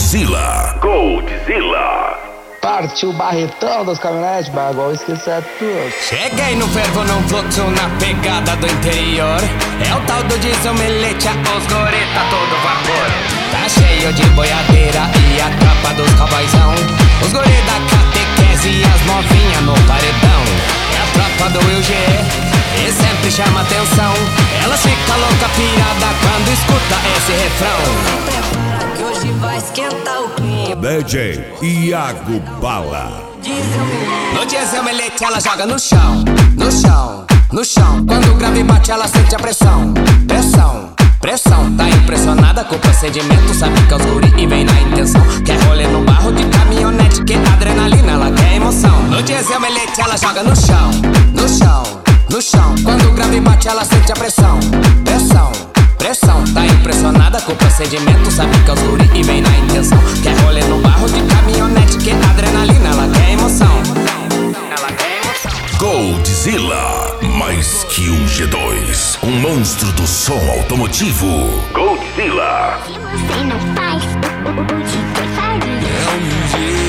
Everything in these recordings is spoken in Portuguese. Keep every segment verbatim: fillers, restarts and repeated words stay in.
Goldzilla. Goldzilla. Partiu o barretão das caminhonetes, bagulho, esqueci é tudo. Cheguei no fervo, num fluxo, na pegada do interior. É o tal do diesel melete, os goreta todo vapor. Tá cheio de boiadeira e a capa dos cowboyzão. Os gore da catequese e as novinhas no paredão. É a tropa do Will G e sempre chama atenção. Ela fica louca, pirada quando escuta esse refrão. Que hoje vai esquentar o clima. D J Iago Bala. No diesel melete ela joga no chão, no chão, no chão. Quando o grave bate ela sente a pressão, pressão, pressão. Tá impressionada com o procedimento, sabe que é os guri e vem na intenção. Quer rolê no barro de caminhonete, que adrenalina, ela quer emoção. No diesel melete ela joga no chão, no chão, no chão. Quando o grave bate ela sente a pressão, pressão, pressão. Tá impressionada com o procedimento, sabe que é os guri e vem na intenção. Quer rolê no barro de caminhonete, que adrenalina, ela quer emoção. Ela quer emoção. Goldzilla, mais que um G dois, um monstro do som automotivo. Goldzilla. Se você não faz, o, o, o D J faria.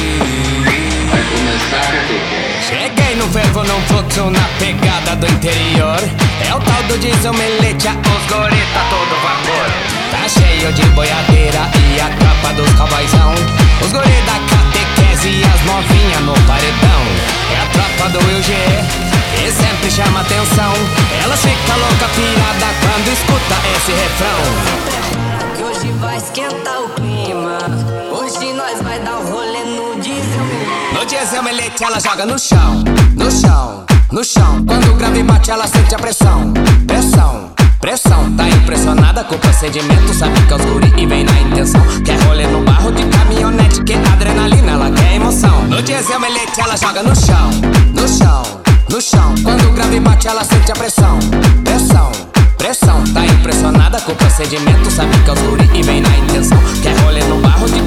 Vai começar a catequese. Cheguei no fervo, num fluxo, na pegada do interior. É o tal do diesel melete, os goreta todo vapor. Tá cheio de boiadeira e a capa dos cowboyzão. Os gore da catequese e as novinhas no paredão. É a tropa do Will G e sempre chama atenção. Ela fica louca, pirada quando escuta esse refrão. Que hoje vai esquentar o clima. Hoje nós vai dar um rolê no diesel melete. No diesel melete ela joga no chão, no chão, no chão. Quando o grave bate ela sente a pressão, pressão, pressão. Tá impressionada com o procedimento, sabe que é os guri e vem na intenção. Quer rolê no barro de caminhonete, que adrenalina, ela quer emoção. No diesel melete ela joga no chão, no chão, no chão. Quando o grave bate ela sente a pressão, pressão, pressão. Tá impressionada com o procedimento, sabe que é os guri e vem na intenção. Quer rolê no barro de